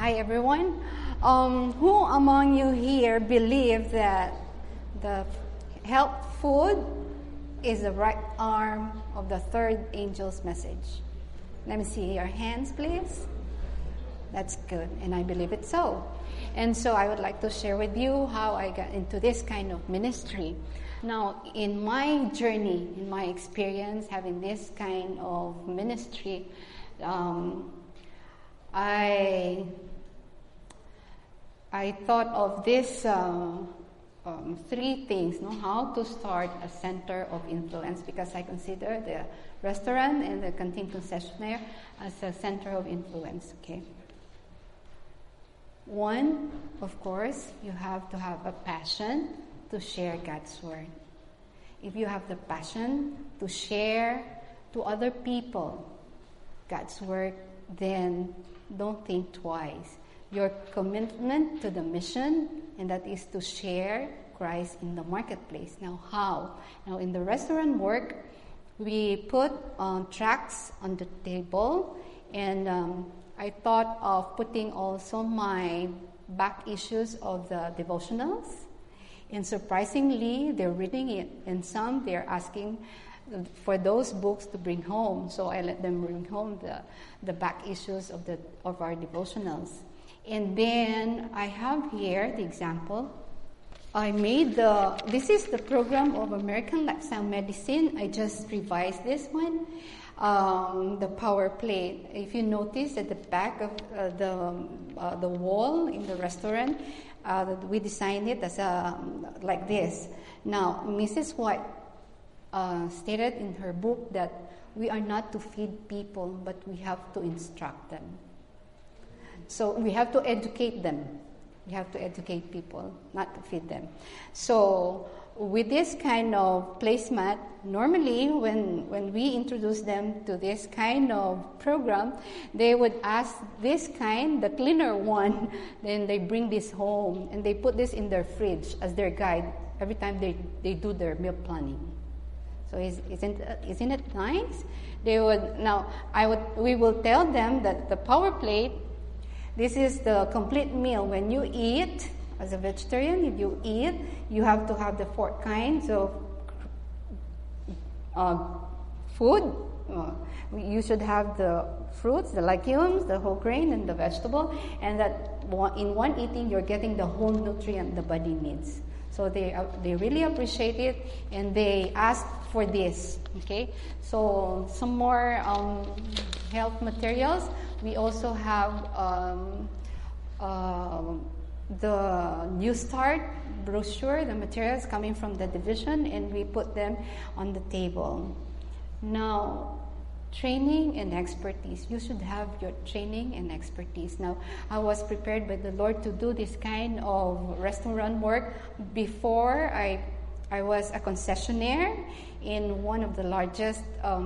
Hi, everyone. Who among you here believe that the health food is the right arm of the third angel's message? Let me see your hands, please. That's good, and I believe it so. And so I would like to share with you how I got into this kind of ministry. Now, in my journey, in my experience having this kind of ministry, I thought of this three things, how to start a center of influence, because I consider the restaurant and the canteen concessionaire as a center of influence. Okay. One, of course, you have to have a passion to share God's word. If you have the passion to share to other people God's word, then don't think twice. Your commitment to the mission, and that is to share Christ in the marketplace. Now, how? Now, in the restaurant work, we put tracts on the table, and I thought of putting also my back issues of the devotionals. And surprisingly, they're reading it, and some they're asking for those books to bring home. So I let them bring home the back issues of our devotionals. And then I have here the example. I made this is the program of American Lifestyle Medicine. I just revised this one. The power plate. If you notice at the back of the wall in the restaurant, we designed it as like this. Now, Mrs. White stated in her book that we are not to feed people, but we have to instruct them. So we have to educate them. We have to educate people, not to feed them. So with this kind of placemat, normally when we introduce them to this kind of program, they would ask this kind, the cleaner one, then they bring this home and they put this in their fridge as their guide every time they do their meal planning. So isn't it nice? We will tell them that the power plate, this is the complete meal. When you eat, as a vegetarian, if you eat, you have to have the four kinds of food. You should have the fruits, the legumes, the whole grain, and the vegetable. And that in one eating, you're getting the whole nutrient the body needs. So they really appreciate it, and they ask for this. Okay. So some more health materials. We also have the New Start brochure, the materials coming from the division, and we put them on the table. Now, training and expertise. You should have your training and expertise. Now, I was prepared by the Lord to do this kind of restaurant work before I was a concessionaire in one of the largest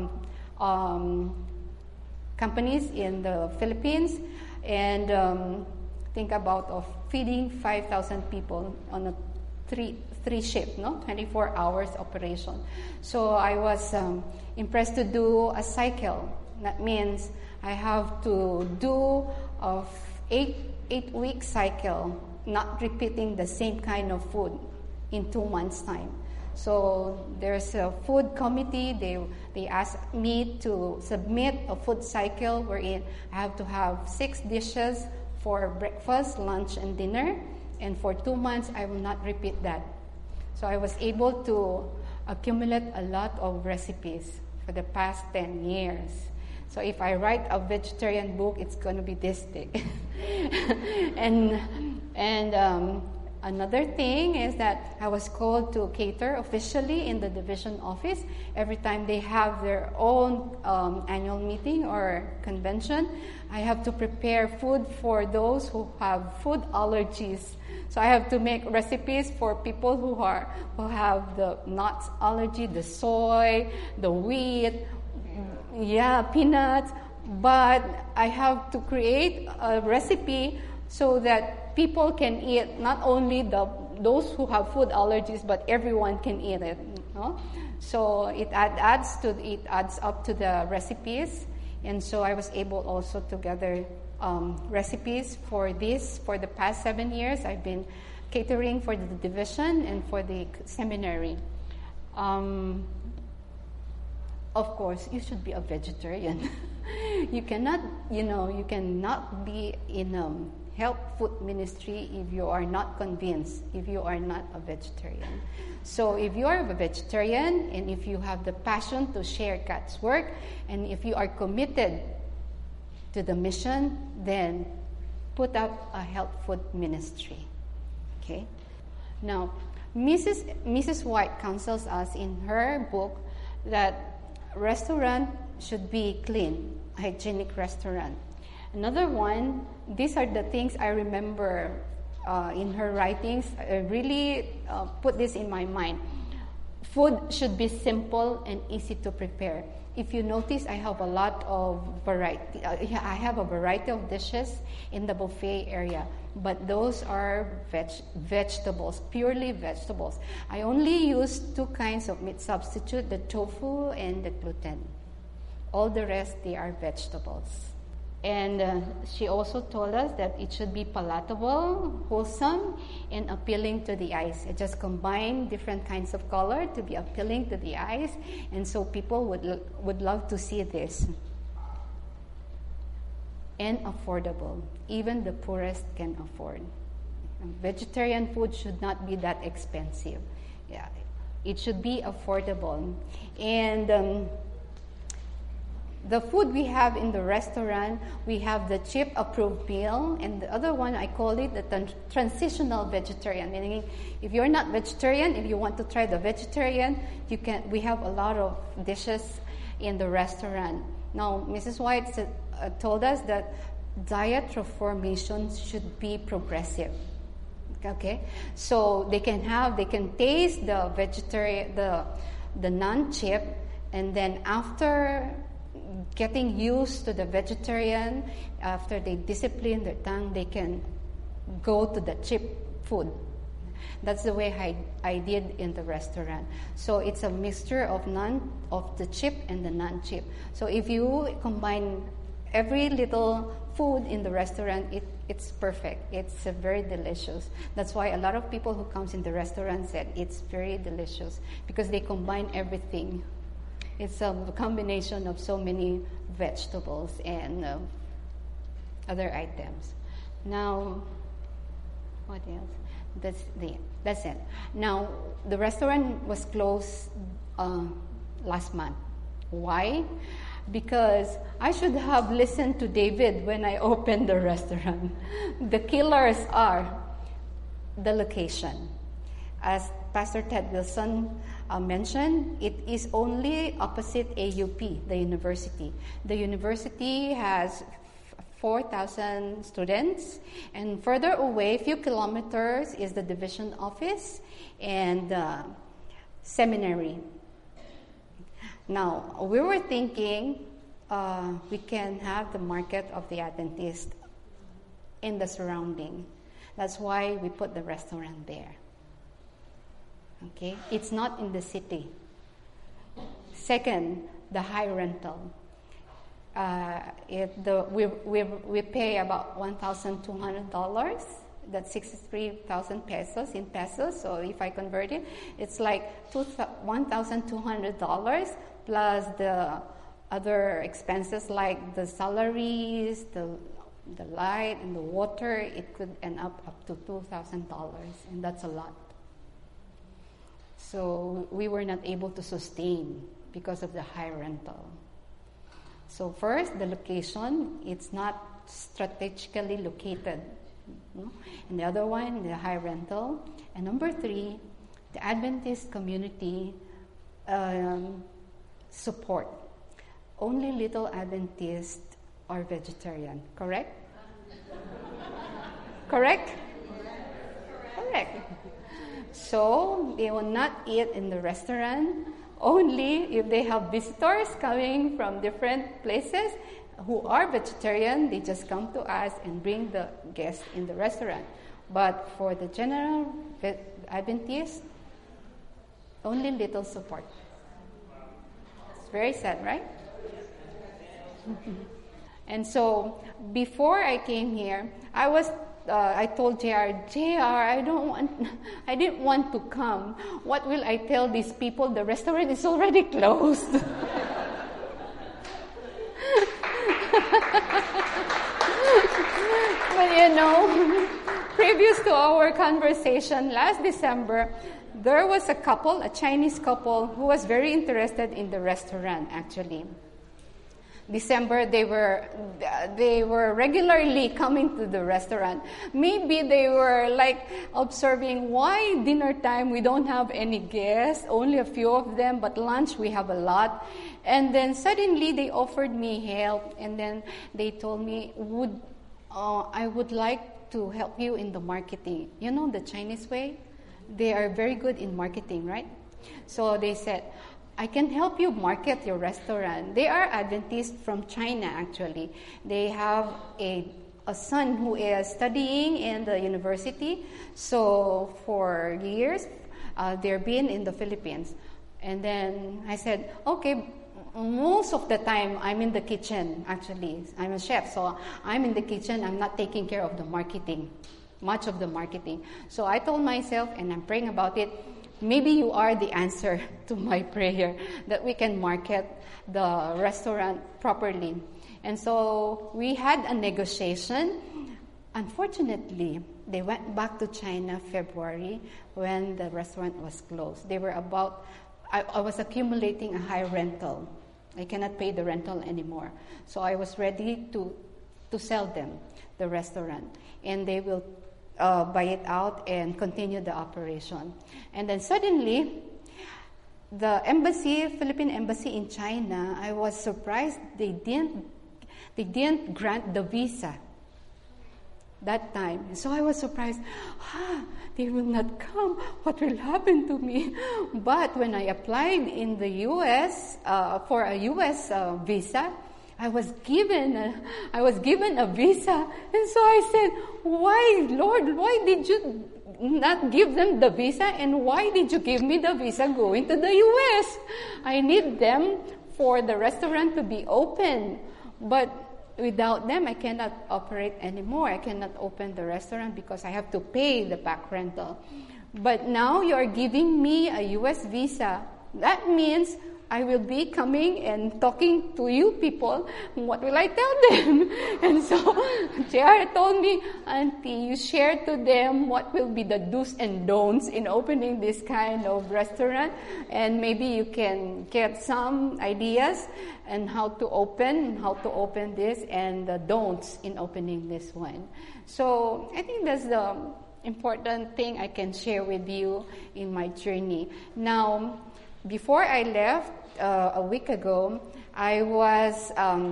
companies in the Philippines, and think about of feeding 5,000 people on a three shift, 24 hours operation. So I was impressed to do a cycle. That means I have to do a 8-week cycle, not repeating the same kind of food in 2 months' time. So there's a food committee. They asked me to submit a food cycle wherein I have to have 6 dishes for breakfast, lunch, and dinner. And for 2 months, I will not repeat that. So I was able to accumulate a lot of recipes for the past 10 years. So if I write a vegetarian book, it's going to be this thick. and another thing is that I was called to cater officially in the division office. Every time they have their own annual meeting or convention, I have to prepare food for those who have food allergies. So I have to make recipes for people who have the nuts allergy, the soy, the wheat, peanuts. But I have to create a recipe so that people can eat, not only those who have food allergies, but everyone can eat it. So it adds up to the recipes, and so I was able also to gather recipes for this. For the past 7 years, I've been catering for the division and for the seminary. Of course, you should be a vegetarian. You cannot be in health food ministry if you are not convinced, if you are not a vegetarian. So if you are a vegetarian and if you have the passion to share God's work and if you are committed to the mission, then put up a health food ministry. Okay? Now, Mrs. White counsels us in her book that restaurant should be clean, hygienic restaurant. Another one, these are the things I remember in her writings. I really put this in my mind. Food should be simple and easy to prepare. If you notice, I have a lot of variety. I have a variety of dishes in the buffet area, but those are vegetables, purely vegetables. I only use 2 kinds of meat substitute, the tofu and the gluten. All the rest, they are vegetables. And she also told us that it should be palatable, wholesome, and appealing to the eyes. It just combined different kinds of color to be appealing to the eyes, and so people would love to see this. And affordable. Even the poorest can afford. Vegetarian food should not be that expensive. Yeah, it should be affordable. And the food we have in the restaurant, we have the CHIP approved meal, and the other one, I call it the transitional vegetarian, meaning if you're not vegetarian, if you want to try the vegetarian, we have a lot of dishes in the restaurant. Now, Mrs. White told us that diet reformation should be progressive. Okay? So they can taste the vegetarian, the non-CHIP, and then after getting used to the vegetarian, after they discipline their tongue, they can go to the CHIP food. That's the way I did in the restaurant. So it's a mixture of the CHIP and the non-CHIP. So if you combine every little food in the restaurant, it's perfect. It's very delicious. That's why a lot of people who comes in the restaurant said it's very delicious because they combine everything. It's a combination of so many vegetables and other items. Now, what else? That's it. Now, the restaurant was closed last month. Why? Because I should have listened to David when I opened the restaurant. The killers are the location. As Pastor Ted Wilson mentioned, it is only opposite AUP, the university. The university has 4,000 students, and further away, a few kilometers, is the division office and seminary. Now, we were thinking we can have the market of the Adventist in the surrounding. That's why we put the restaurant there. Okay, it's not in the city. Second, the high rental. We pay about $1,200. That's 63,000 pesos in pesos. So if I convert it, it's like $1,200 plus the other expenses like the salaries, the light and the water. It could end up to $2,000, and that's a lot. So we were not able to sustain because of the high rental. So first, the location, it's not strategically located. No? And the other one, the high rental. And number 3, the Adventist community support. Only little Adventists are vegetarian, correct? Correct? Correct. So they will not eat in the restaurant. Only if they have visitors coming from different places who are vegetarian, they just come to us and bring the guests in the restaurant. But for the general Adventists, only little support. It's very sad, right? And so before I came here, I told JR, I didn't want to come. What will I tell these people? The restaurant is already closed. But previous to our conversation last December, there was a Chinese couple, who was very interested in the restaurant, actually. December, they were regularly coming to the restaurant. Maybe they were like observing, why dinner time we don't have any guests, only a few of them, but lunch we have a lot. And then suddenly they offered me help, and then they told me, I would like to help you in the marketing. You know the Chinese way? They are very good in marketing, right? So they said, I can help you market your restaurant. They are Adventists from China, actually. They have a son who is studying in the university. So for years, they've been in the Philippines. And then I said, okay, most of the time I'm in the kitchen, actually. I'm a chef, so I'm in the kitchen. I'm not taking care of the marketing, much of the marketing. So I told myself, and I'm praying about it, maybe you are the answer to my prayer, that we can market the restaurant properly. And so we had a negotiation. Unfortunately, they went back to China February when the restaurant was closed. They were I was accumulating a high rental. I cannot pay the rental anymore. So I was ready to sell them the restaurant. And they will buy it out and continue the operation. And then suddenly, the Philippine embassy in China, I was surprised they didn't grant the visa that time. So I was surprised, they will not come. What will happen to me? But when I applied in the U.S. For a U.S. Visa, I was given a visa. And so I said, why, Lord, why did you not give them the visa? And why did you give me the visa going to the U.S.? I need them for the restaurant to be open. But without them, I cannot operate anymore. I cannot open the restaurant because I have to pay the back rental. But now you are giving me a U.S. visa. That means I will be coming and talking to you people. What will I tell them? And so JR told me, Auntie, you share to them what will be the do's and don'ts in opening this kind of restaurant. And maybe you can get some ideas on how to open this, and the don'ts in opening this one. So I think that's the important thing I can share with you in my journey. Now, before I left a week ago, I was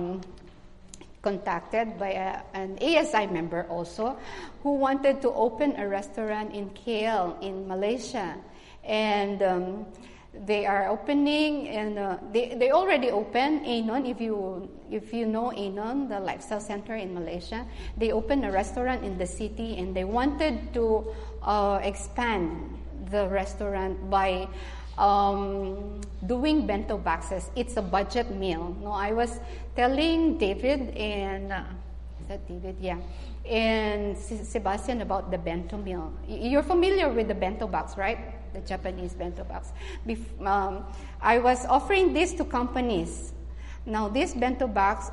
contacted by an ASI member also who wanted to open a restaurant in KL in Malaysia. And they are opening, and they already opened Anon. If you know Anon, the lifestyle center in Malaysia, they opened a restaurant in the city, and they wanted to expand the restaurant by doing bento boxes. It's a budget meal. No, I was telling David and is that David? Yeah, and Sebastian about the bento meal. You're familiar with the bento box, right? The Japanese bento box. I was offering this to companies. Now, this bento box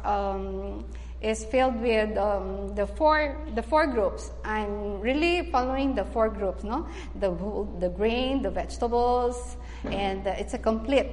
is filled with the four groups. I'm really following the four groups, no? The grain, the vegetables, and it's a complete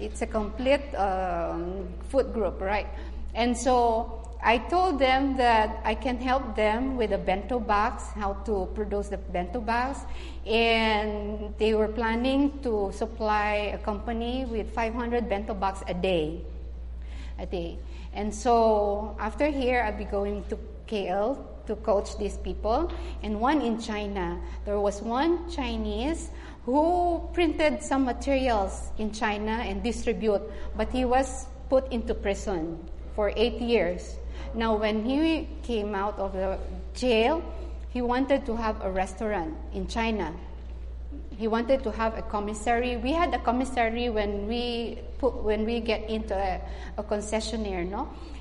food group, right? And so I told them that I can help them with a bento box, how to produce the bento box, and they were planning to supply a company with 500 bento box a day. And so after here, I'll be going to KL to coach these people, and one in China. There was one Chinese who printed some materials in China and distribute, but he was put into prison for 8 years. Now, when he came out of the jail, he wanted to have a restaurant in China. He wanted to have a commissary. We had a commissary when we get into a concessionaire, no?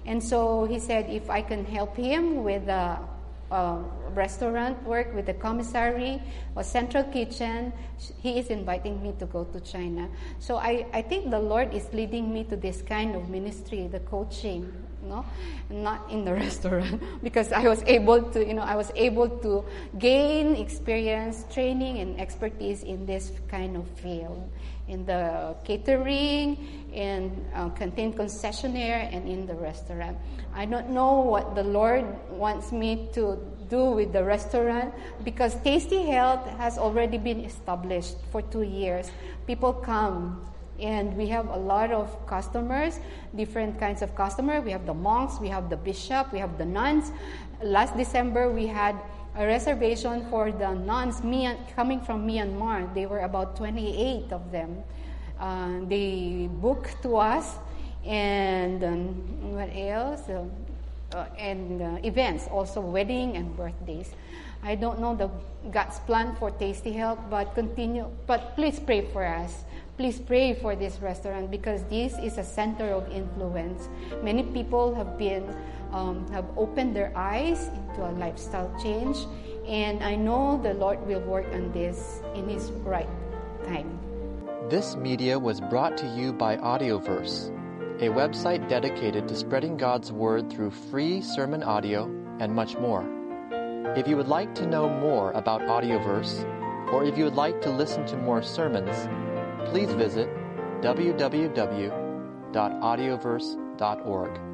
And so he said if I can help him with the restaurant work, with the commissary or central kitchen, he is inviting me to go to China. So I think the Lord is leading me to this kind of ministry, the coaching, not in the restaurant, because I was able to gain experience, training, and expertise in this kind of field, in the catering, in canteen concessionaire, and in the restaurant. I don't know what the Lord wants me to do with the restaurant, because Tasty Health has already been established for 2 years. People come, and we have a lot of customers, different kinds of customers. We have the monks, we have the bishop, we have the nuns. Last December, we had a reservation for the nuns coming from Myanmar. They were about 28 of them. They booked to us, and what else? And events, also wedding and birthdays. I don't know God's plan for Tasty Health, but please pray for us. Please pray for this restaurant, because this is a center of influence. Many people have opened their eyes into a lifestyle change, and I know the Lord will work on this in His right time. This media was brought to you by Audioverse, a website dedicated to spreading God's Word through free sermon audio and much more. If you would like to know more about Audioverse, or if you would like to listen to more sermons, please visit www.audioverse.org.